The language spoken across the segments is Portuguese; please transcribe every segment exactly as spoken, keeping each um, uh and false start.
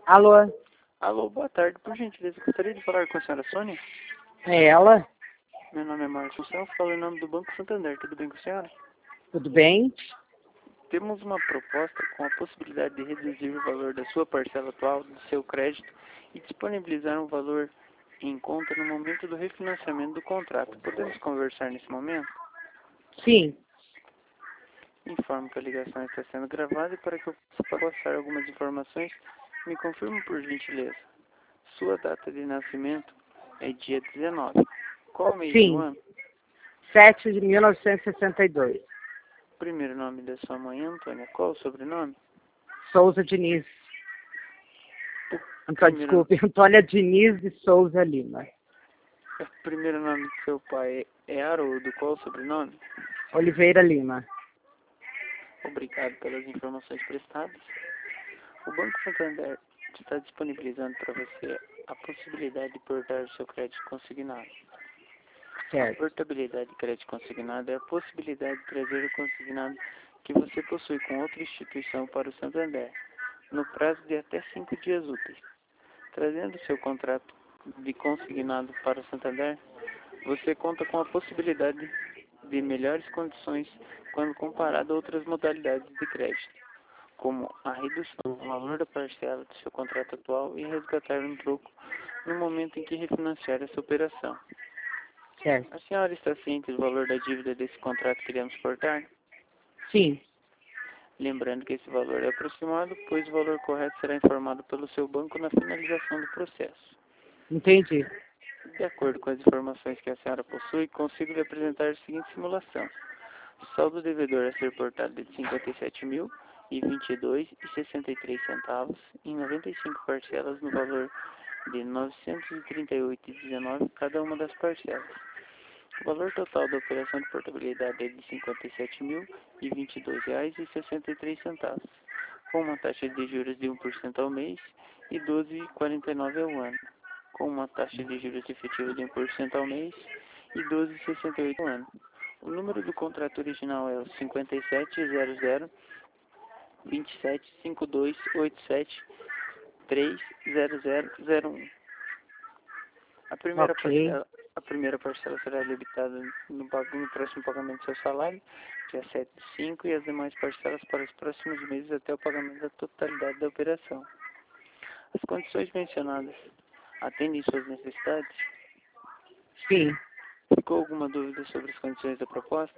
Alô? Alô, boa tarde. Por gentileza, gostaria de falar com a senhora Sônia? É ela? Meu nome é Marcos Celso, falo em nome do Banco Santander. Tudo bem com a senhora? Tudo bem? Temos uma proposta com a possibilidade de reduzir o valor da sua parcela atual do seu crédito e disponibilizar um valor em conta no momento do refinanciamento do contrato. Podemos conversar nesse momento? Sim. Informo que a ligação está sendo gravada e para que eu possa passar algumas informações, me confirme por gentileza. Sua data de nascimento é dia dezenove. Qual mês do Sim. ano? sete de mil novecentos e sessenta e dois. Primeiro nome da sua mãe, Antônia. Qual o sobrenome? Souza Diniz. Antônio, Primeiro, desculpe, Antônia Diniz de Souza Lima. primeiro nome do seu pai é Haroldo. Qual o sobrenome? Oliveira Lima. Obrigado pelas informações prestadas. O Banco Santander está disponibilizando para você a possibilidade de portar o seu crédito consignado. A Certo. portabilidade de crédito consignado é a possibilidade de trazer o consignado que você possui com outra instituição para o Santander, no prazo de até cinco dias úteis. Trazendo seu contrato de consignado para o Santander, você conta com a possibilidade de melhores condições quando comparado a outras modalidades de crédito, como a redução do valor da parcela do seu contrato atual e resgatar um troco no momento em que refinanciar essa operação. Certo. A senhora está ciente do valor da dívida desse contrato que iremos portar? Sim. Lembrando que esse valor é aproximado, pois o valor correto será informado pelo seu banco na finalização do processo. Entendi. De acordo com as informações que a senhora possui, consigo lhe apresentar a seguinte simulação. O saldo devedor a ser portado é de cinquenta e sete mil e vinte e dois reais e sessenta e três centavos em noventa e cinco parcelas no valor de novecentos e trinta e oito reais e dezenove centavos cada uma das parcelas. O valor total da operação de portabilidade é de cinquenta e sete mil e vinte e dois reais e sessenta e três centavos, com uma taxa de juros de um por cento ao mês e doze vírgula quarenta e nove ao ano, com uma taxa de juros efetiva de um por cento ao mês e doze vírgula sessenta e oito ao ano. O número do contrato original é o cinquenta e sete zero zero vinte e sete cinquenta e dois oitenta e sete três zero zero zero um. A primeira Ok. parcela, a primeira parcela será debitada no, pag- no próximo pagamento do seu salário, dia sete de cinco, e as demais parcelas para os próximos meses até o pagamento da totalidade da operação. As condições mencionadas atendem suas necessidades? Sim. Ficou alguma dúvida sobre as condições da proposta?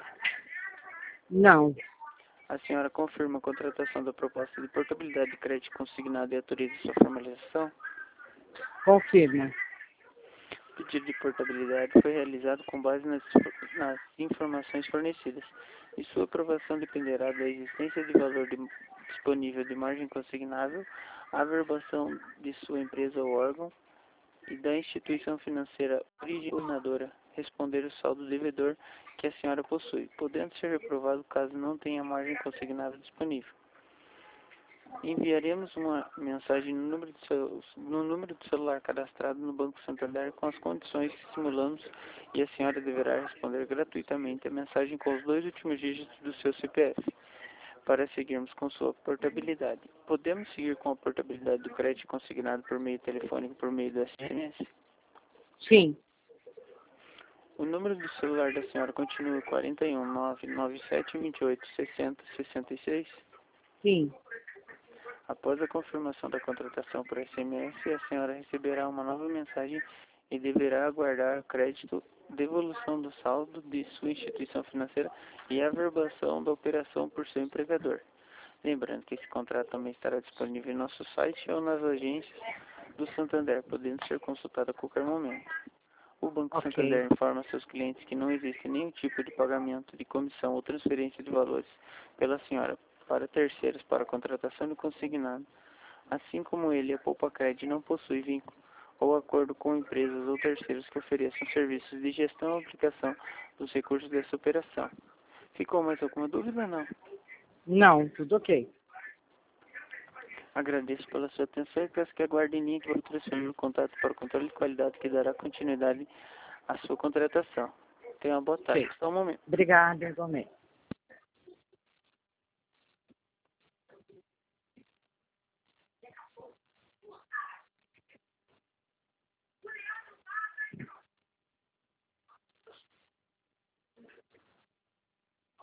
Não. A senhora confirma a contratação da proposta de portabilidade de crédito consignado e autoriza sua formalização? Confirma. O pedido de portabilidade foi realizado com base nas, nas informações fornecidas, e sua aprovação dependerá da existência de valor de, disponível de margem consignável, a averbação de sua empresa ou órgão e da instituição financeira originadora responder o saldo devedor que a senhora possui, podendo ser reprovado caso não tenha margem consignável disponível. Enviaremos uma mensagem no número, de seu, no número de celular cadastrado no Banco Santander com as condições que simulamos, e a senhora deverá responder gratuitamente a mensagem com os dois últimos dígitos do seu C P F para seguirmos com sua portabilidade. Podemos seguir com a portabilidade do crédito consignado por meio telefônico por meio do S M S? Sim. O número do celular da senhora continua quarenta e um nove nove sete vinte e oito sessenta sessenta e seis? Sim. Após a confirmação da contratação por S M S, a senhora receberá uma nova mensagem e deverá aguardar crédito, devolução do saldo de sua instituição financeira e averbação da operação por seu empregador. Lembrando que esse contrato também estará disponível em nosso site ou nas agências do Santander, podendo ser consultado a qualquer momento. O Banco Ok. Santander informa a seus clientes que não existe nenhum tipo de pagamento de comissão ou transferência de valores pela senhora para terceiros para a contratação de consignado. Assim como ele, a Poupacred não possui vínculo ou acordo com empresas ou terceiros que ofereçam serviços de gestão ou aplicação dos recursos dessa operação. Ficou mais alguma dúvida ou não? Não, tudo ok. Agradeço pela sua atenção e peço que aguarde em linha que vou transferir o contato para o controle de qualidade que dará continuidade à sua contratação. Tenha uma boa tarde. Ok. Só um momento. Obrigada, igualmente.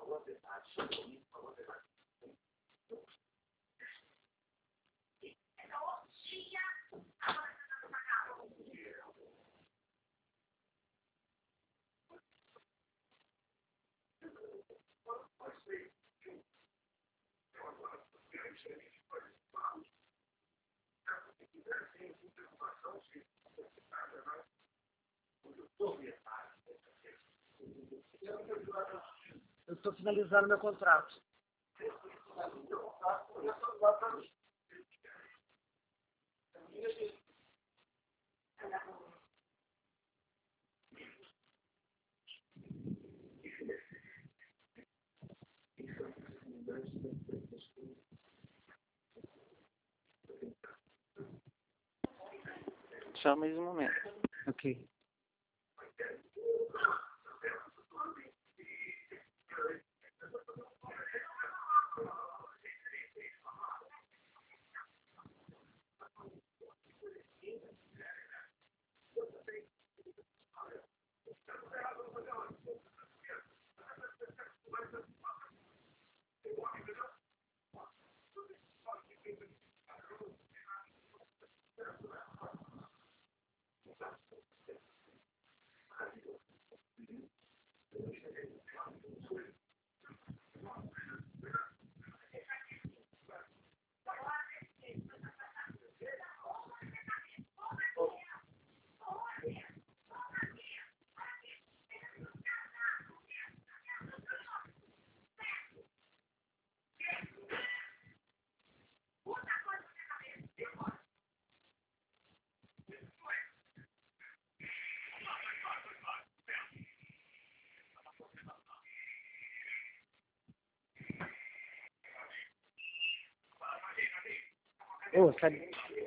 Eu estou finalizando meu contrato. Só mais um momento. Ok. Ô, sabe?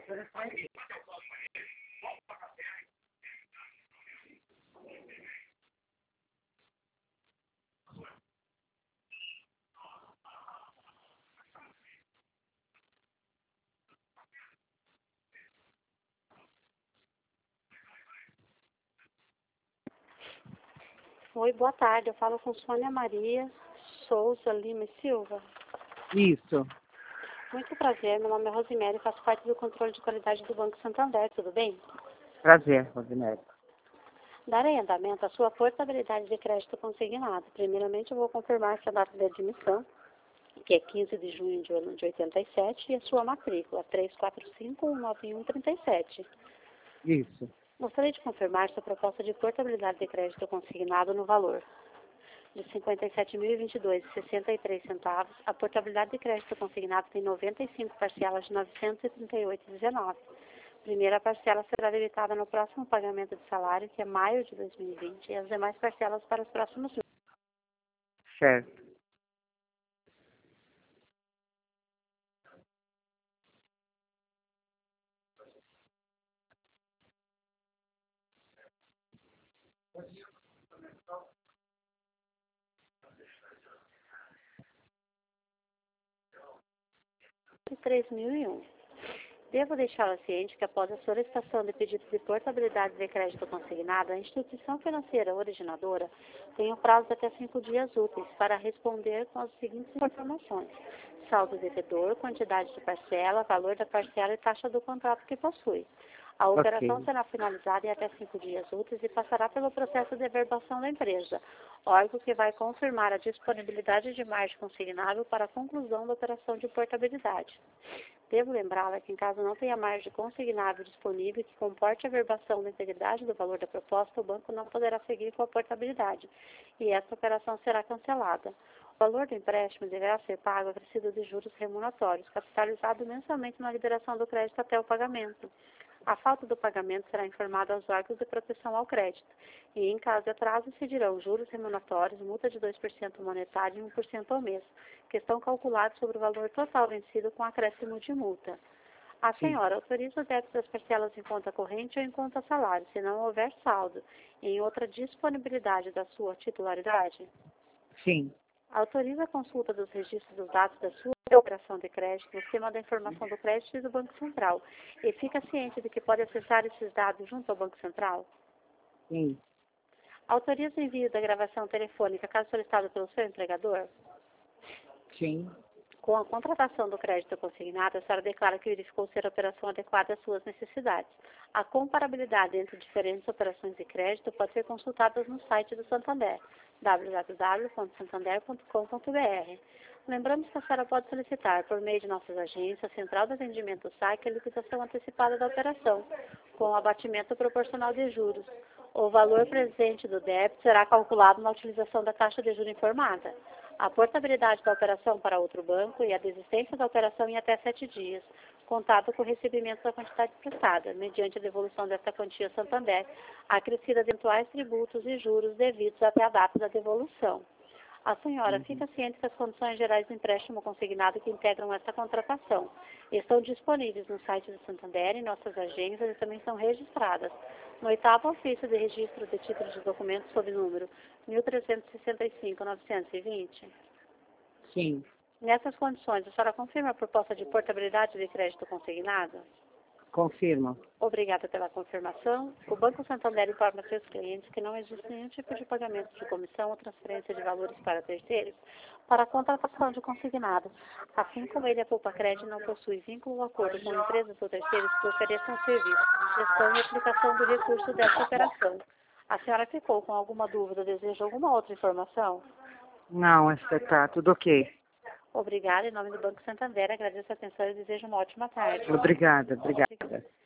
Oi, boa tarde. Eu falo com Sônia Maria Souza Lima e Silva. Isso. Muito prazer, meu nome é Rosemary, faço parte do controle de qualidade do Banco Santander, tudo bem? Prazer, Rosemary. Darei andamento à sua portabilidade de crédito consignado. Primeiramente, eu vou confirmar sua data de admissão, que é quinze de junho de oitenta e sete, e a sua matrícula, três quatro cinco um nove um três sete. Isso. Gostaria de confirmar sua proposta de portabilidade de crédito consignado no valor de cinquenta e sete mil e vinte e dois reais e sessenta e três centavos. A portabilidade de crédito consignado tem noventa e cinco parcelas de novecentos e trinta e oito reais e dezenove centavos. A primeira parcela será debitada no próximo pagamento de salário, que é maio de dois mil e vinte, e as demais parcelas para os próximos meses. Certo. três mil e um. Devo deixá-la ciente que após a solicitação de pedido de portabilidade de crédito consignado, a instituição financeira originadora tem um prazo de até cinco dias úteis para responder com as seguintes informações: saldo devedor, quantidade de parcela, valor da parcela e taxa do contrato que possui. A operação Ok. será finalizada em até cinco dias úteis e passará pelo processo de averbação da empresa, órgão que vai confirmar a disponibilidade de margem consignável para a conclusão da operação de portabilidade. Devo lembrá-la que, em caso não tenha margem consignável disponível que comporte a averbação da integridade do valor da proposta, o banco não poderá seguir com a portabilidade e esta operação será cancelada. O valor do empréstimo deverá ser pago acrescido de juros remuneratórios, capitalizado mensalmente na liberação do crédito até o pagamento. A falta do pagamento será informada aos órgãos de proteção ao crédito e, em caso de atraso, incidirão juros remuneratórios, multa de dois por cento monetário e um por cento ao mês, que estão calculados sobre o valor total vencido com acréscimo de multa. A Sim. senhora autoriza o débito das parcelas em conta corrente ou em conta salário, se não houver saldo, em outra disponibilidade da sua titularidade? Sim. Autoriza a consulta dos registros dos dados da sua operação de crédito no sistema da informação do crédito e do Banco Central e fica ciente de que pode acessar esses dados junto ao Banco Central? Sim. Autoriza o envio da gravação telefônica caso solicitado pelo seu empregador? Sim. Com a contratação do crédito consignado, a senhora declara que verificou ser a operação adequada às suas necessidades. A comparabilidade entre diferentes operações de crédito pode ser consultada no site do Santander, w w w ponto santander ponto com ponto b r. Lembramos que a senhora pode solicitar, por meio de nossas agências, Central de Atendimento S A C, a liquidação antecipada da operação, com abatimento proporcional de juros. O valor presente do débito será calculado na utilização da taxa de juros informada. A portabilidade da operação para outro banco e a desistência da operação em até sete dias, contado com o recebimento da quantidade prestada, mediante a devolução desta quantia ao Santander, acrescida de eventuais tributos e juros devidos até a data da devolução. A senhora Uhum. fica ciente que as condições gerais do empréstimo consignado que integram esta contratação estão disponíveis no site do Santander e nossas agências e também são registradas no oitavo ofício de registro de títulos de documentos sob número mil trezentos e sessenta e cinco, novecentos e vinte. Sim. Nessas condições, a senhora confirma a proposta de portabilidade de crédito consignado? Confirmo. Obrigada pela confirmação. O Banco Santander informa seus clientes que não existe nenhum tipo de pagamento de comissão ou transferência de valores para terceiros para a contratação de consignado, assim como ele, a Poupa Crédito, não possui vínculo ou acordo com empresas ou terceiros que ofereçam serviços de gestão e aplicação do recurso dessa operação. A senhora ficou com alguma dúvida ou deseja alguma outra informação? Não, está tá tudo ok. Obrigada. Em nome do Banco Santander, agradeço a atenção e desejo uma ótima tarde. Obrigada, obrigada.